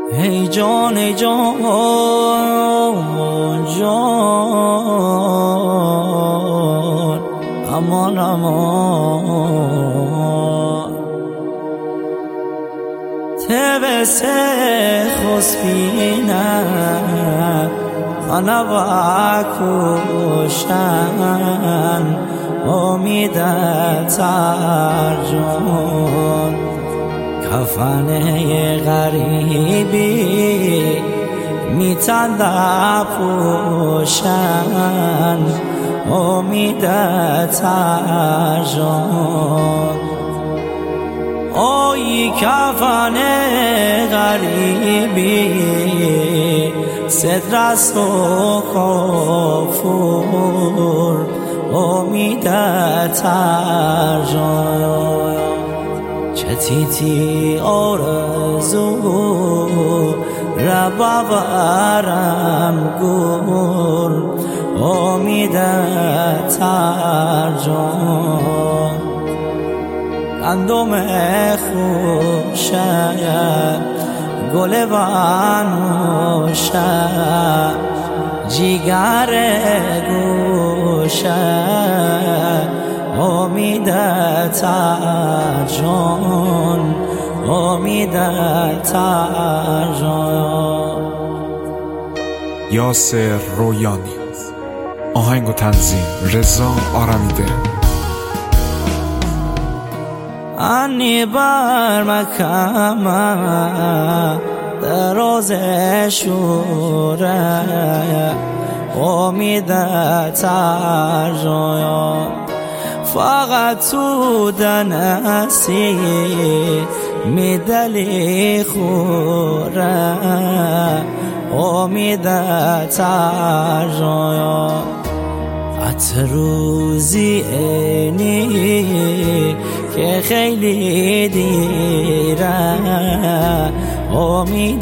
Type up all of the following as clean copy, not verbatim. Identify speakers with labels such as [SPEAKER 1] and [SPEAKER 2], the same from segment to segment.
[SPEAKER 1] ای جان ای جان جان، امان امان تبس خسبینه خانه کشن امید ترجون کفنه غریبی میتنده پوشن امید ترجون آی کفن غریبی سترست و کافور امید ترجون چه تیتی آرزو ربورم گل امید ترجون گندم خوشه گل بنوشه جیگر گوشه امید ترجون امید ترجون.
[SPEAKER 2] یاسر رویانی، آهنگ و تنظیم رضا آرمیده.
[SPEAKER 1] انی بر مکمه دراز شوره امید ترجون فقط تو دنسی میدلی خوره امید ترجون حتی روزی اینی که خیلی دیره امید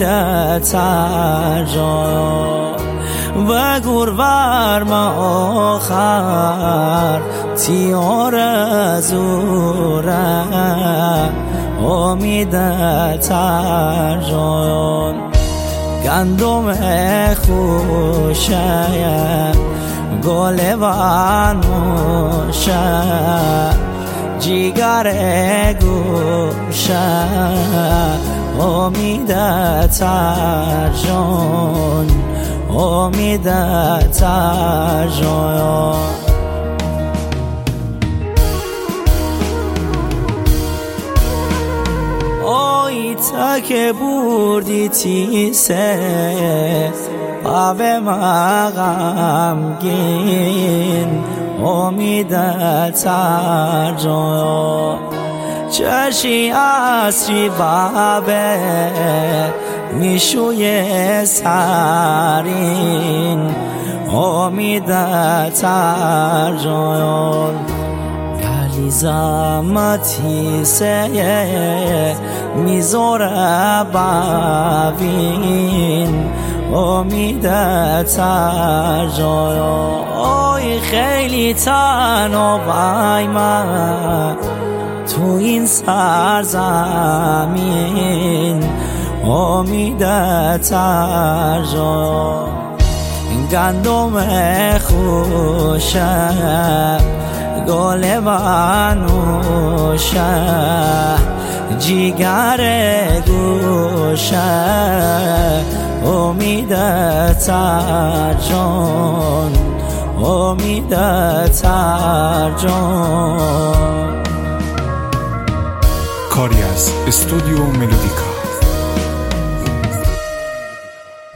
[SPEAKER 1] ترجون و گرور ما آخر تیار زوره امید ترجون گندم خوشه گل بنوشه جیگر گوشه امید ترجون امید ترجون. آی تا که بردی تیسه پا به مغمگین امید ترجون چشی اصری بابه میشوی سرین امید ترجون گلی زمتی سه میذاره ببین امید ترجون آی خیلی تنها بای من تو این سرزمین امید ترجون گندم خوشه گل بنوشه جیگر گوشه امید ترجون امید ترجون.
[SPEAKER 2] کاری از استودیو ملودیکا.